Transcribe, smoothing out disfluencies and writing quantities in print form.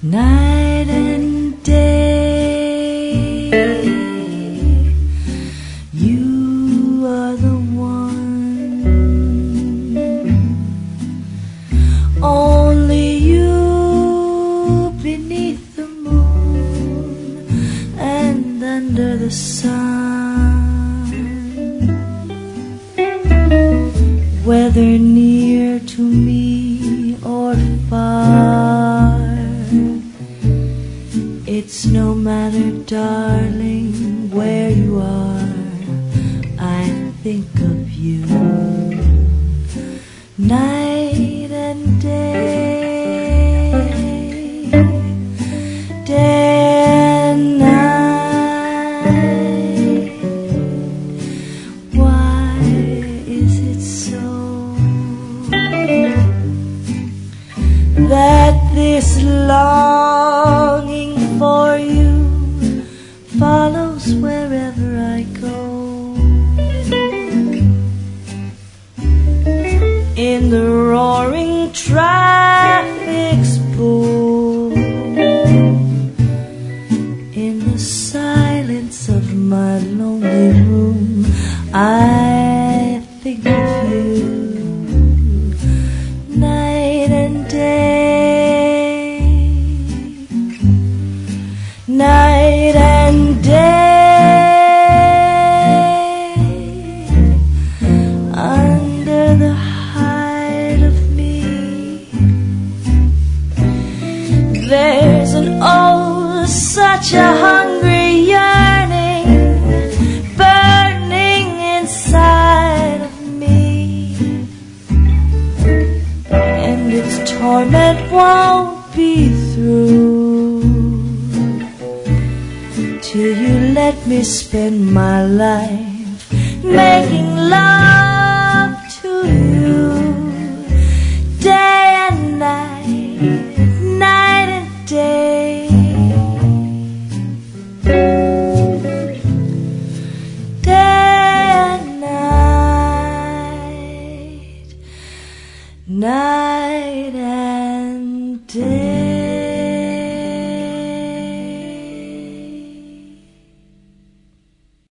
night and day. You are the one, only you beneath the moon and under the sun. Whether near to me or far, it's no matter, darling, where you are, I think of you night and day, day and night. Why is it so that this longing for you follows wherever I go? In the roaring traffic's boom, in the silence of my lonely room, I think of you night and day, night and day, under the hide of me. There's an oh, such a hungry yearning burning inside of me, and its torment won't be through till you let me spend my life making love to you day and night, night and day, day and night, night.